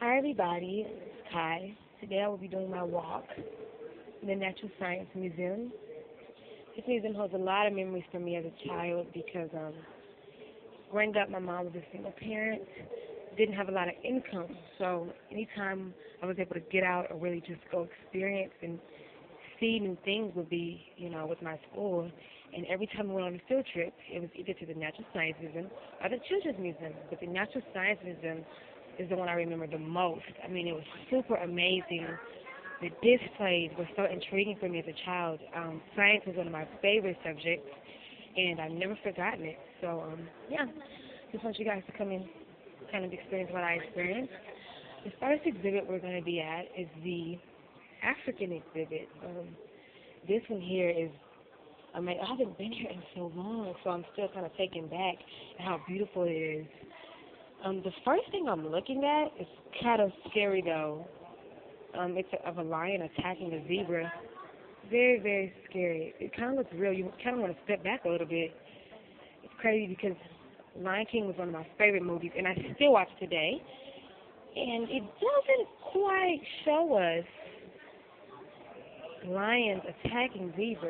Hi everybody, it's Kai. Today I will be doing my walk in the Natural Science Museum. This museum holds a lot of memories for me as a child because growing up my mom was a single parent, didn't have a lot of income. So anytime I was able to get out or really just go experience and see new things would be, with my school. And every time we went on a field trip, it was either to the Natural Science Museum or the Children's Museum. But the Natural Science Museum is the one I remember the most. I mean, it was super amazing. The displays were so intriguing for me as a child. Science was one of my favorite subjects, and I've never forgotten it. So, yeah, just want you guys to come in, kind of experience what I experienced. The first exhibit we're going to be at is the African exhibit. This one here is, I haven't been here in so long, so I'm still kind of taken back at how beautiful it is. The first thing I'm looking at is kind of scary though. It's of a lion attacking a zebra. Very, very scary. It kind of looks real. You kind of want to step back a little bit. It's crazy because Lion King was one of my favorite movies, and I still watch today. And it doesn't quite show us lions attacking zebras.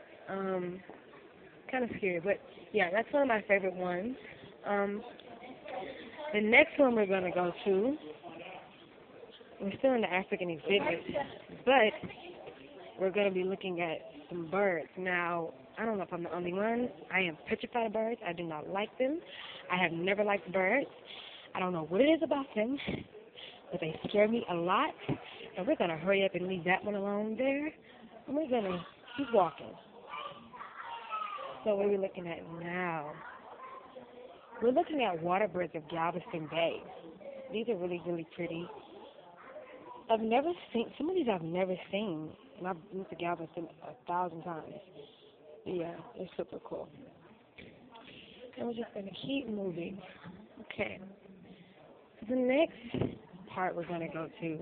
Kind of scary, but yeah, that's one of my favorite ones. The next one we're going to go to, we're still in the African exhibit, but we're going to be looking at some birds. Now, I don't know if I'm the only one. I am petrified of birds. I do not like them. I have never liked birds. I don't know what it is about them, but they scare me a lot. And we're going to hurry up and leave that one alone there, and we're going to keep walking. So what are we looking at now? We're looking at water birds of Galveston Bay. These are really, really pretty. I've never seen, some of these I've never seen, and I've been to Galveston 1,000 times. But yeah, they're super cool. And we're just going to keep moving. Okay. The next part we're going to go to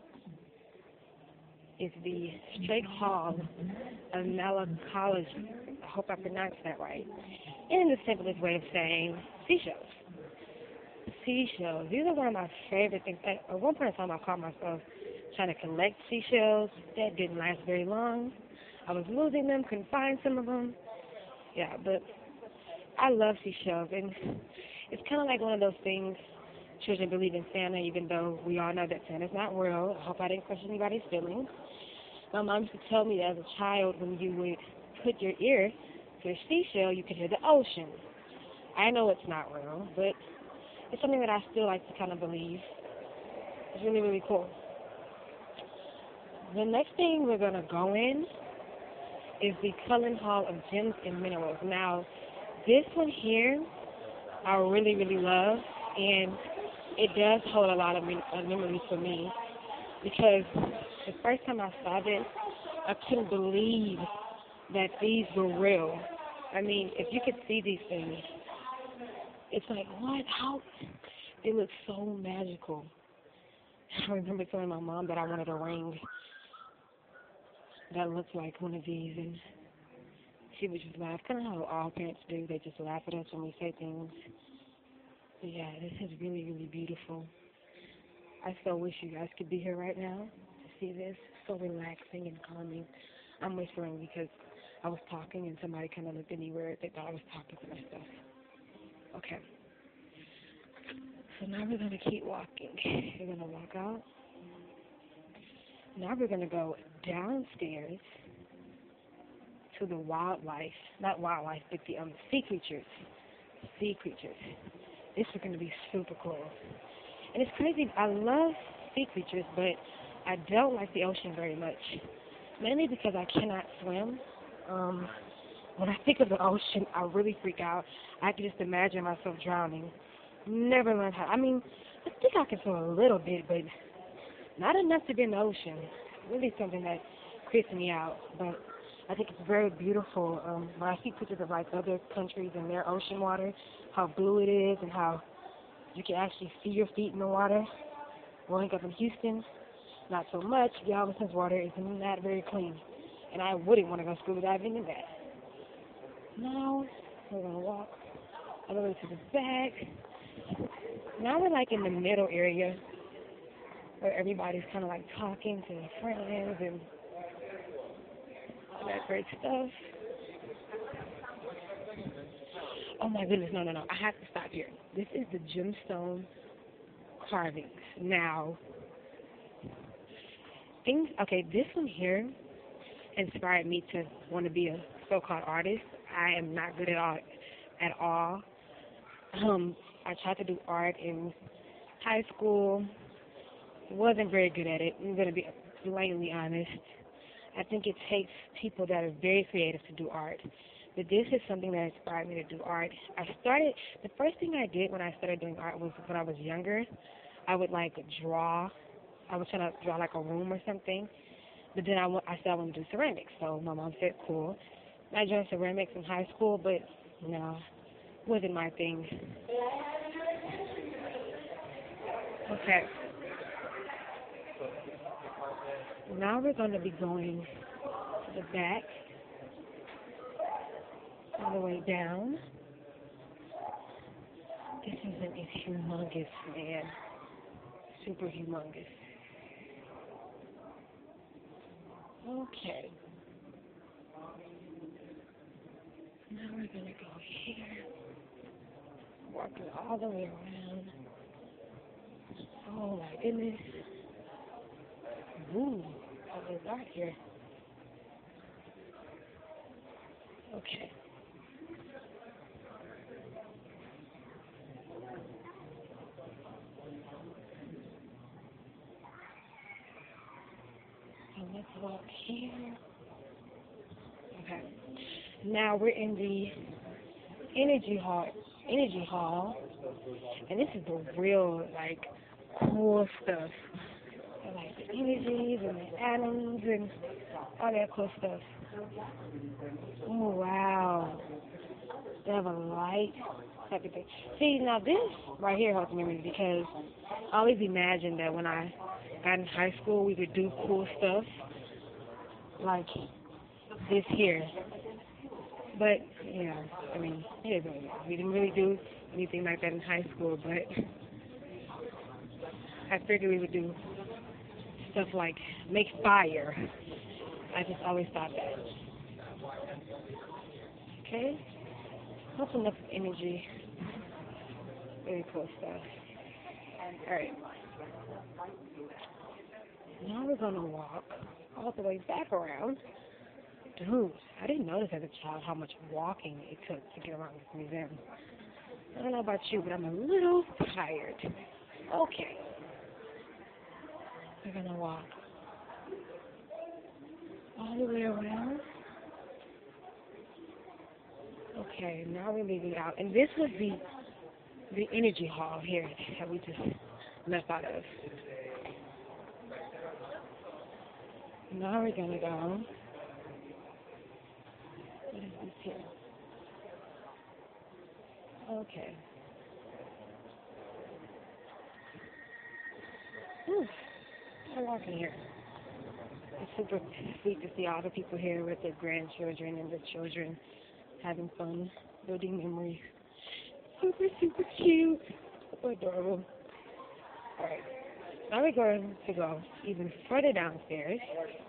is the Strake Hall of Malacology. I hope I pronounced that right. In the simplest way of saying seashells. Seashells. These are one of my favorite things. At one point in time, I caught myself trying to collect seashells. That didn't last very long. I was losing them, couldn't find some of them. Yeah, but I love seashells. And it's kind of like one of those things, children believe in Santa, even though we all know that Santa's not real. I hope I didn't crush anybody's feelings. My mom used to tell me that as a child, when you would put your ear to a seashell, you could hear the ocean. I know it's not real, but it's something that I still like to kind of believe. It's really, really cool. The next thing we're going to go in is the Cullen Hall of Gems and Minerals. Now, this one here, I really, really love, and it does hold a lot of memories for me because the first time I saw this, I couldn't believe that these were real. I mean, if you could see these things, it's like, what? How? They look so magical. I remember telling my mom that I wanted a ring that looked like one of these, and she would just laugh. Kind of how all parents do. They just laugh at us when we say things. But yeah, this is really, really beautiful. I so wish you guys could be here right now to see this. So relaxing and calming. I'm whispering because I was talking and somebody kind of looked at me weird. They thought I was talking to myself. Okay. So now we're going to keep walking. We're going to walk out. Now we're going to go downstairs to the wildlife. Not wildlife, but the sea creatures. Sea creatures. This is going to be super cool. And it's crazy. I love sea creatures, but I don't like the ocean very much. Mainly because I cannot swim. When I think of the ocean, I really freak out. I can just imagine myself drowning. Never learned how. I mean, I think I can swim a little bit, but not enough to be in the ocean. Really something that creeps me out. But I think it's very beautiful. When I see pictures of like other countries and their ocean water, how blue it is and how you can actually see your feet in the water. Growing up in Houston, not so much. Galveston's water is not very clean. And I wouldn't want to go scuba diving in that. Now, we're going to walk all the way to the back. Now we're like in the middle area. where everybody's kind of like talking to their friends and all that great stuff. Oh my goodness, no, no, no. I have to stop here. This is the gemstone carvings. Now, okay, this one here inspired me to want to be a so-called artist. I am not good at all. I tried to do art in high school. Wasn't very good at it. I'm going to be blatantly honest. I think it takes people that are very creative to do art. But this is something that inspired me to do art. The first thing I did when I started doing art was when I was younger. I would like draw. I was trying to draw like a room or something. But then I said I wanted to do ceramics. So my mom said, cool. I joined ceramics in high school, but no, wasn't my thing. Okay. Now we're going to be going to the back, all the way down. This is humongous, man. Super humongous. Okay. Now we're going to go here, walking all the way around. Oh my goodness. Ooh, it's dark here. Okay. So let's walk here. Okay. Now we're in the energy hall, and this is the real like cool stuff. Like the energies and the atoms and all that cool stuff. Oh wow. They have a light type of thing. See, now this right here helps me because I always imagined that when I got in high school we would do cool stuff like this here. But, yeah, I mean, it is what it is. We didn't really do anything like that in high school, but I figured we would do stuff like make fire. I just always thought that. Okay? That's enough energy. Very cool stuff. Alright. Now we're going to walk all the way back around. Dude, I didn't notice as a child how much walking it took to get around this museum. I don't know about you, but I'm a little tired. Okay. We're going to walk all the way around. Okay, now we're leaving out. And this was the energy hall here that we just left out of. Now we're going to go. What is this here? Okay. I'm walking here. It's super sweet to see all the people here with their grandchildren and their children having fun, building memories. Super, super cute. So adorable. Alright. Now we're going to go even further downstairs.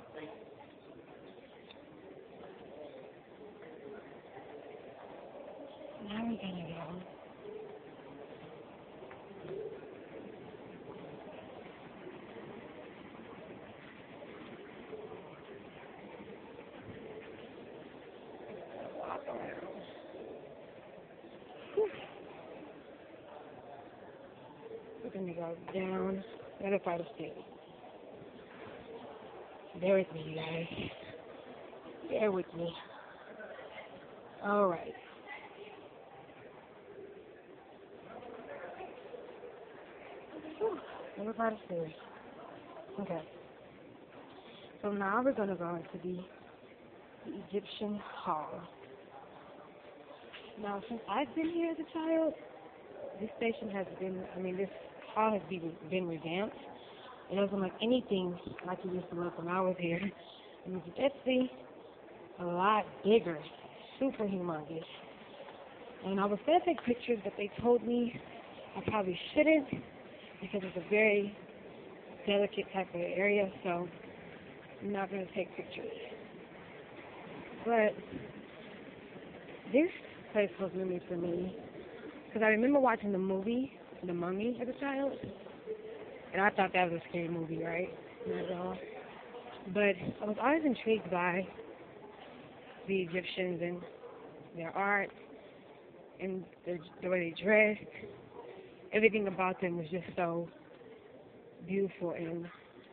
Now we're going to go. Walk around. We're going to go down the other part of the stairs. Bear with me, you guys. Bear with me. Alright. Another part of the stairs. Okay. So now we're going to go into the Egyptian Hall. Now, since I've been here as a child, this station has been, this hall has been revamped. It doesn't look anything like it used to look when I was here. And it's definitely a lot bigger, super humongous. And I was going to take pictures, but they told me I probably shouldn't because it's a very delicate type of area, so I'm not going to take pictures. But this place holds memories for me because I remember watching the movie, The Mummy, as a child, and I thought that was a scary movie, right? Not at all. But I was always intrigued by the Egyptians and their art and the way they dressed. Everything about them was just so beautiful, and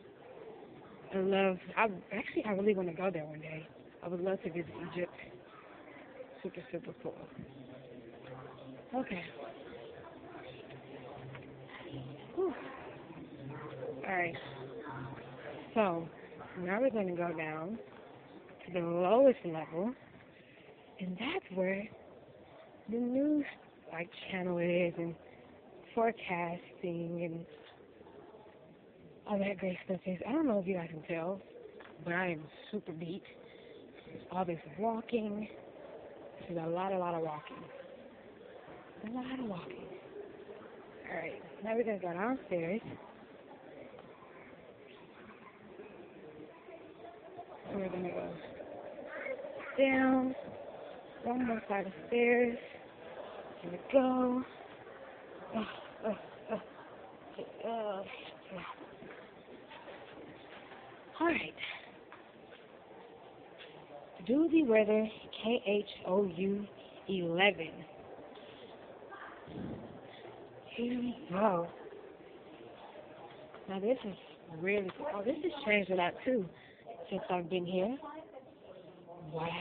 I really want to go there one day. I would love to visit Egypt. Super, super cool. Okay. Whew. All right. So now we're going to go down to the lowest level, and that's where the news channel is, and forecasting and all that great stuff is. I don't know if you guys can tell, but I am super beat. All this walking. This is a lot of walking. A lot of walking. Alright, now we're going to go downstairs. And we're going to go down one more side of the stairs. Here we go. Alright. Do the weather KHOU 11. Here we go. Now this is really cool. Oh, this has changed a lot too since I've been here. Wow.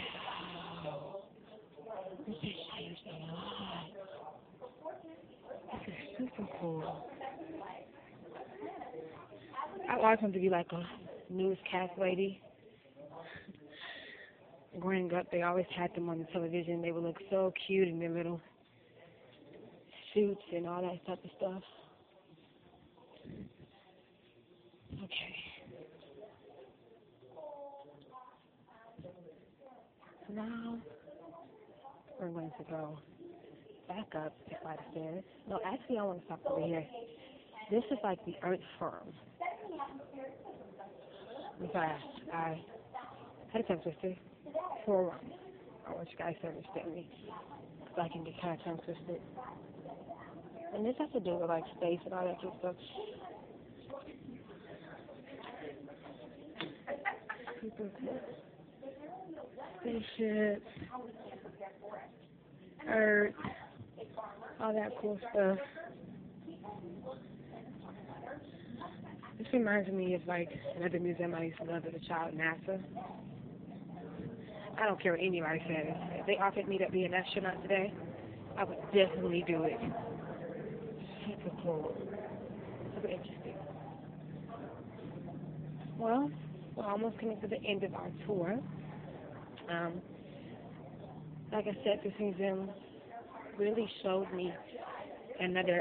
This has changed a lot. This is super cool. I always wanted to be like a newscast lady. Growing up, they always had them on the television. They would look so cute in their little suits and all that type of stuff. Okay. Now, we're going to go back up the flight of stairs. No, actually, I want to stop over here. This is like the Earth Firm. Because I had a tongue twister for I want you guys to understand me. Because I can get kind of tongue twisted. And this has to do with space and all that good stuff. Super cool. Spaceships, Earth, all that cool stuff. This reminds me of another museum I used to love as a child, NASA. I don't care what anybody says. If they offered me to be an astronaut today, I would definitely do it. Super cool. Super interesting. Well, we're almost coming to the end of our tour. Like I said, this museum really showed me another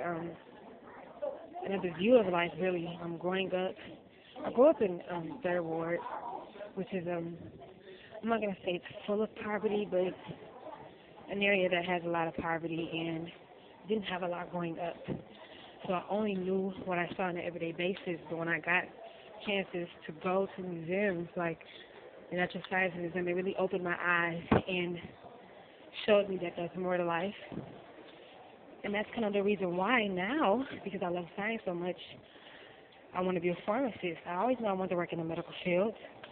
view of life, really. Growing up, I grew up in Third Ward, which is I'm not gonna say it's full of poverty, but it's an area that has a lot of poverty and didn't have a lot growing up. So I only knew what I saw on an everyday basis. But when I got chances to go to museums like the Natural Science Museum, it really opened my eyes and showed me that there's more to life. And that's kind of the reason why now, because I love science so much, I want to be a pharmacist. I always knew I wanted to work in the medical field,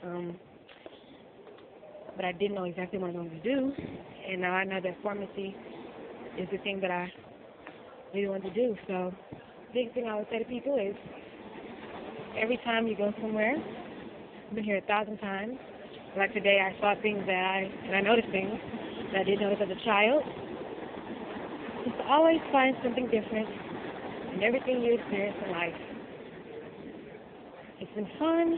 but I didn't know exactly what I wanted to do. And now I know that pharmacy is the thing that I really want to do. So the big thing I would say to people is every time you go somewhere, I've been here 1,000 times. Like today, I saw things and I noticed things that I didn't notice as a child. Just always find something different in everything you experience in life. It's been fun,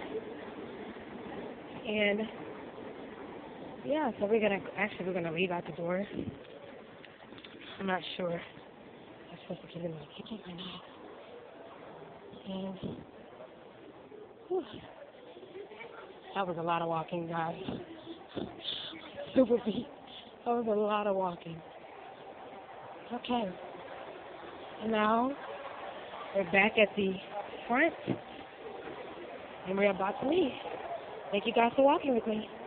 and yeah, so we're gonna leave out the door. I'm not sure. I'm supposed to get in the kitchen or not. And whew, that was a lot of walking, guys. Super beat. That was a lot of walking. Okay. And now we're back at the front and we're about to leave. Thank you guys for walking with me.